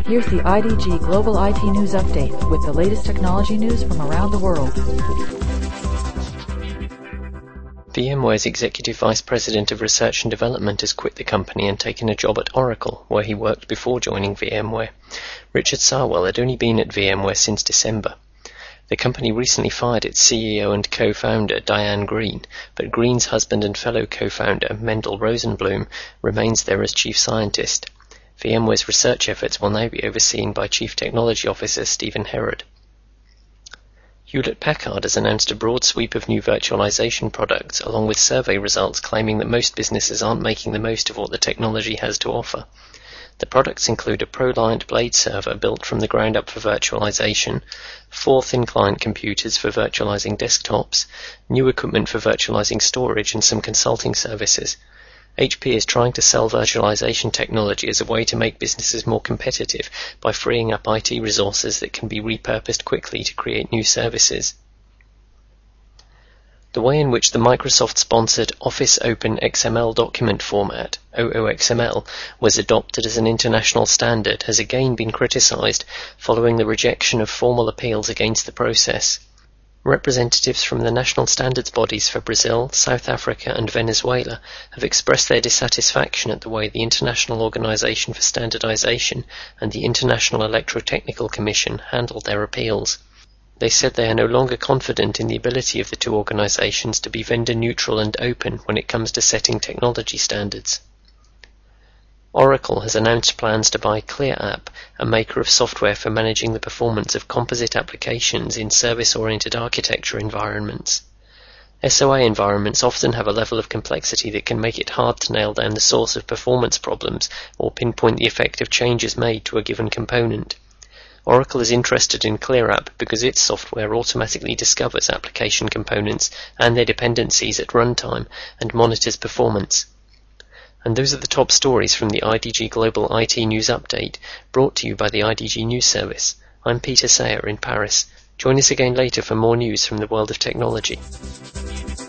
Here's the IDG Global IT News Update with the latest technology news from around the world. VMware's Executive Vice President of Research and Development has quit the company and taken a job at Oracle, where he worked before joining VMware. Richard Sarwell had only been at VMware since December. The company recently fired its CEO and co-founder, Diane Greene, but Greene's husband and fellow co-founder, Mendel Rosenblum, remains there as chief scientist. VMware's research efforts will now be overseen by Chief Technology Officer Stephen Herrod. Hewlett-Packard has announced a broad sweep of new virtualization products, along with survey results claiming that most businesses aren't making the most of what the technology has to offer. The products include a ProLiant Blade server built from the ground up for virtualization, 4 thin-client computers for virtualizing desktops, new equipment for virtualizing storage, and some consulting services. HP is trying to sell virtualization technology as a way to make businesses more competitive by freeing up IT resources that can be repurposed quickly to create new services. The way in which the Microsoft-sponsored Office Open XML document format, OOXML, was adopted as an international standard has again been criticized following the rejection of formal appeals against the process. Representatives from the national standards bodies for Brazil, South Africa and Venezuela have expressed their dissatisfaction at the way the International Organization for Standardization and the International Electrotechnical Commission handled their appeals. They said they are no longer confident in the ability of the two organizations to be vendor-neutral and open when it comes to setting technology standards. Oracle has announced plans to buy ClearApp, a maker of software for managing the performance of composite applications in service-oriented architecture environments. SOA environments often have a level of complexity that can make it hard to nail down the source of performance problems or pinpoint the effect of changes made to a given component. Oracle is interested in ClearApp because its software automatically discovers application components and their dependencies at runtime and monitors performance. And those are the top stories from the IDG Global IT News Update, brought to you by the IDG News Service. I'm Peter Sayer in Paris. Join us again later for more news from the world of technology.